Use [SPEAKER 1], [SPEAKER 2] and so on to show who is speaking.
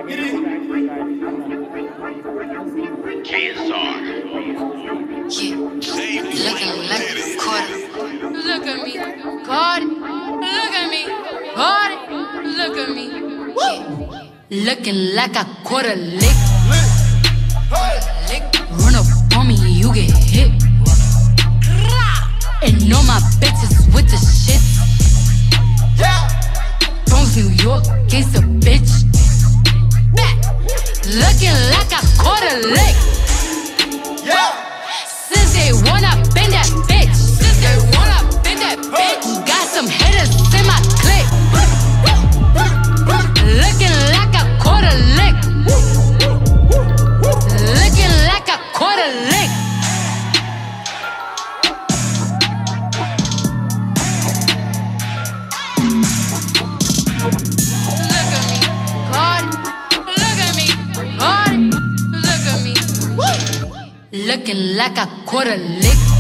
[SPEAKER 1] Looking like a quarter. Look at me, got it. Look at me, got it. Look at me, looking like a quarter lick. Run up on me, you get hit. And all my bitches with the shit. Bronx, New York, it's a bitch. Looking like a quarter lick. Since they wanna bend that bitch. Since they wanna bend that bitch. Got some hitters in my clique. Looking like a quarter lick. Looking like a quarter lick. Look at me, got it. Look at me, got it. Look at me. Looking like a quarter lick.